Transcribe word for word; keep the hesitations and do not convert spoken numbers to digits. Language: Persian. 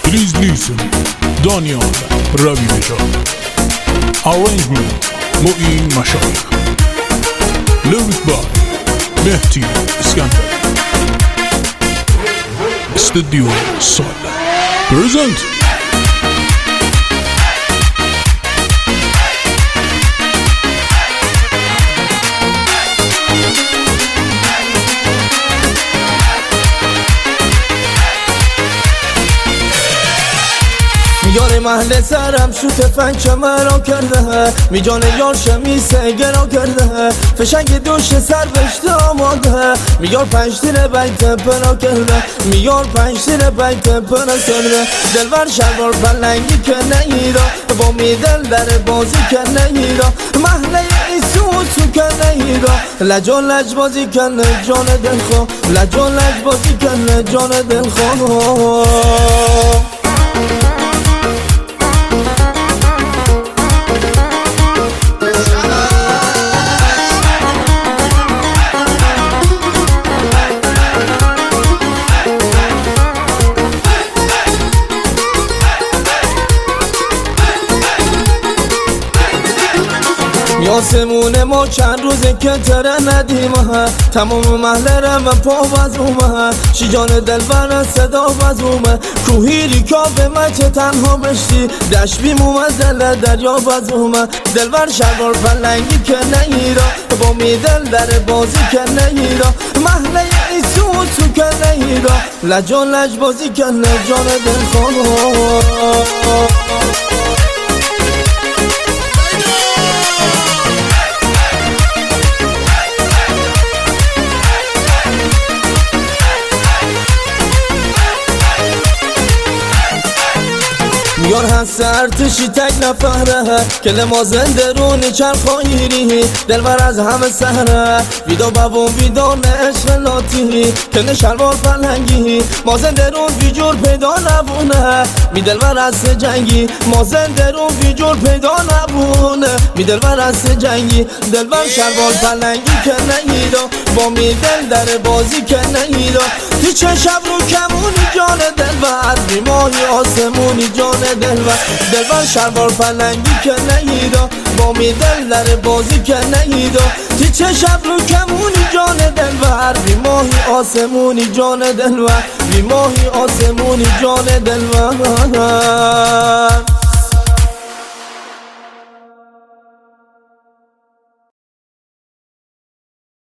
Please listen. Daniel Ravi Nishad. Arrangement Mu'in Mashayikh. Lyrics by Mehdi Iskandar. Studio Sol. Present. یار محل سرم شوت فنک مرا کرده، میجان یار شمیسه گرا کرده، فشنگ دوش سر بشته آماده، میار پنج تیر بیت پنا کرده، میار پنج تیر بیت پنا کرده. دلبر شلوار پلنگی که نیرا، با می دل در بازی که نیرا، محله ایسو تو که نیرا، لجا لج بازی کنه جان دل خوا، لجا لج بازی کنه جان دل خوا. آسمون ما چند روزه که تره ندیمه، تمام محله رم پا وزومه، شیجان دل بر صدا وزومه، کوهی ریکا به مچه تنها بشتی، دشت بیمومه دل دریا وزومه. دل بر شلوار پلنگی که نیرا، با می دل در بازی که نیرا، محله ایسو تو که نیرا، لجا لج بازی کنه جان دل خانو. یار هست ارتشی تک نفره، کل ما زنده رونی چرخاییری، دلبر از همه سهره، ویدا بابون ویدا عشق لاتی، کل شلوار پلنگی، ما زنده رون بیجور پیدا نبونه، می دلبر از جنگی، ما زنده رون بیجور پیدا نبونه، می دلبر از جنگی. دلبر شلوار پلنگی که نیدا، با می دل در بازی که نیدا، تی چه شب رو کمونی جان دلبر، بی ماهی آسمونی جان دلبر. دلبر شلوار پلنگی که نیدا، با می دل در بازی که نیدا، تی چه شب رو کمونی جان دلبر، بی ماهی آسمونی جان دلبر، بی ماهی آسمونی جان دلبر.